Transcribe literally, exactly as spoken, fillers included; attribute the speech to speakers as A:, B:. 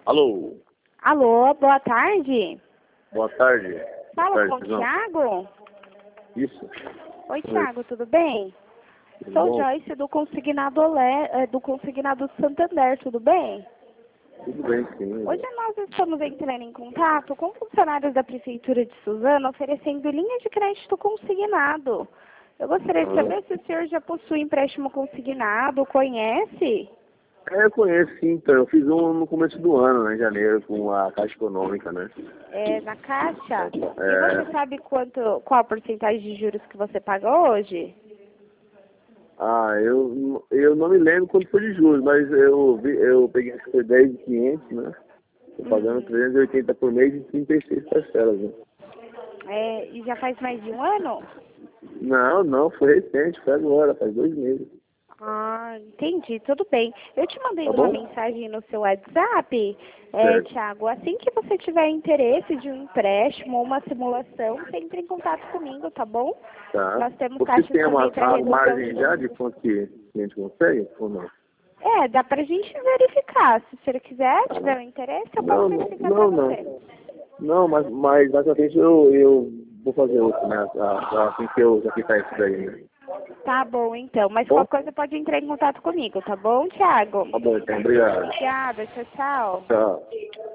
A: Alô,
B: Alô, boa tarde.
A: boa tarde.
B: Fala
A: Boa
B: com o
A: tarde, João.
B: Thiago?
A: Isso.
B: Oi, Thiago, tudo bem?
A: Tudo
B: Sou
A: bom?
B: Joyce do Consignado, Olé, eh, do Consignado Santander, tudo bem?
A: Tudo bem, sim.
B: Hoje nós estamos entrando em contato com funcionários da Prefeitura de Suzano oferecendo linha de crédito consignado. Eu gostaria de saber se o senhor já possui empréstimo consignado, conhece?
A: É, eu conheço, sim. Então, eu fiz um no começo do ano, né, em janeiro, com a Caixa Econômica, né?
B: É, na Caixa? E
A: É,
B: você sabe quanto, qual a porcentagem de juros que você paga hoje?
A: ah, eu, eu não me lembro quanto foi de juros, mas eu, vi, eu peguei acho que foi dez mil e quinhentos, né? Tô pagando
B: Uhum.
A: trezentos e oitenta por mês e trinta e seis parcelas, né?
B: É, e já faz mais de um ano?
A: Não, não, foi recente, foi agora, faz dois meses.
B: Ah, entendi, tudo bem. Eu te mandei
A: Tá
B: uma
A: bom?
B: mensagem no seu WhatsApp, é,
A: Certo.
B: Thiago. Assim que você tiver interesse de um empréstimo ou uma simulação, você entra em contato comigo, tá bom?
A: Tá.
B: Nós temos
A: Vocês
B: taxas
A: têm uma,
B: também para
A: a
B: redução de
A: margem já
B: juros.
A: de quanto que a gente consegue ou não?
B: É, dá pra gente verificar. Se o senhor quiser,
A: Ah,
B: tiver um interesse, eu posso
A: não, não,
B: verificar pra
A: não,
B: você.
A: não. Não, mas, mas mais à frente eu, eu vou fazer outro, né? Ah, ah, Assim que eu já quitar isso daí, né?
B: Tá bom, então. Mas
A: Bom?
B: qualquer coisa pode entrar em contato comigo, tá bom, Thiago?
A: Tá bom, então, obrigado.
B: Obrigada, tchau, tchau.
A: Tchau.